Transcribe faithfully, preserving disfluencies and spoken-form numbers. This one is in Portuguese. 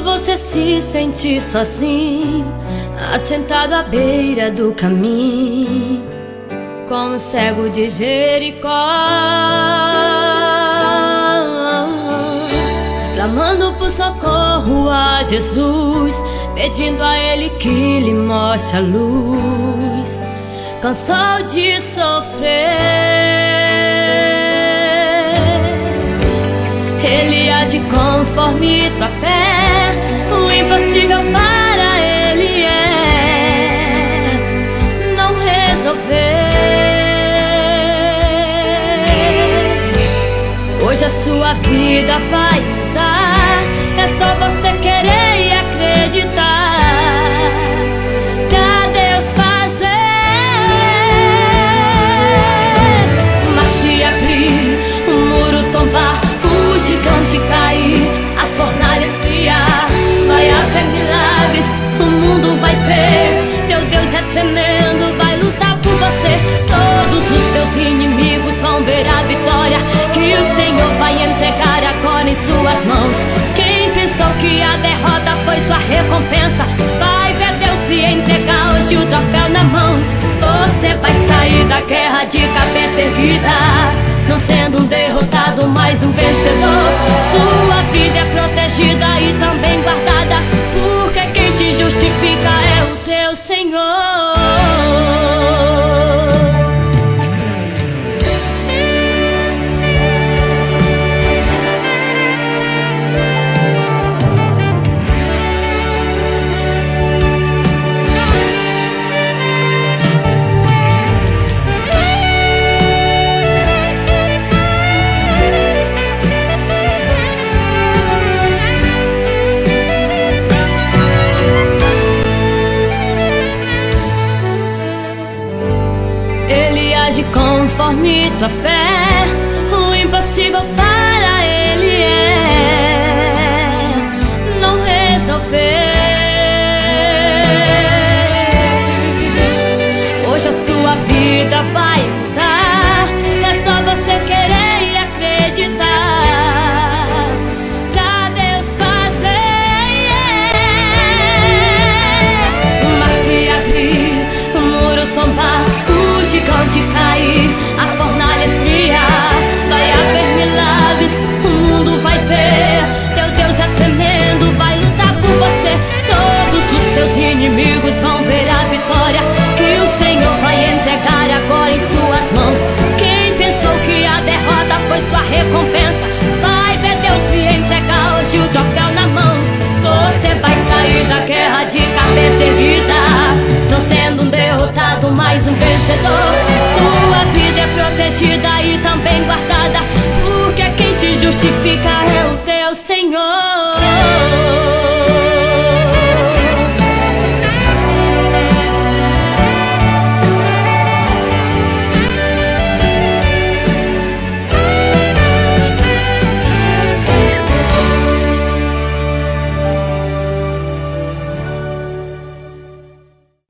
você se sente sozinho, assentado à beira do caminho, como cego de Jericó, clamando por socorro a Jesus, pedindo a Ele que lhe mostre a luz. Cansou de sofrer, Ele age conforme tua fé. O impossível para Ele é não resolver. Hoje a sua vida vai mudar, é só você querer e acreditar. Pra Deus fazer, mas se abrir, o muro tombar, o gigante cair, a fornalha esfriar, vai haver milagres, o mundo vai ver. Teu Deus é tremendo, vai lutar por você. Todos os teus inimigos vão ver a vitória que o Senhor vai entregar agora em suas mãos. Quem pensou que a derrota foi sua recompensa, vai ver Deus lhe entregar hoje o troféu na mão. Você vai sair da guerra de cabeça erguida, não sendo um derrotado, mas um vencedor. Sua vida é protegida e também guardada, porque quem te justifica é o teu Senhor. Conforme tua fé, o impossível para Ele é não resolver. Hoje a sua vida vai mudar, é só você querer e acreditar. Pra Deus fazer, mas se abrir, o muro tombar, o gigante cair, a fornalha esfriar, vai haver milagres, o mundo vai ver. Teu Deus é tremendo, vai lutar por você. Todos os teus inimigos vão ver a vitória que o Senhor vai entregar agora em suas mãos. Quem pensou que a derrota foi sua recompensa, vai ver Deus lhe entregar hoje o troféu na mão. Você vai sair da guerra de cabeça erguida, não sendo um derrotado, mas um vencedor. Sua vida é protegida e também guardada, porque quem te justifica é o teu Senhor.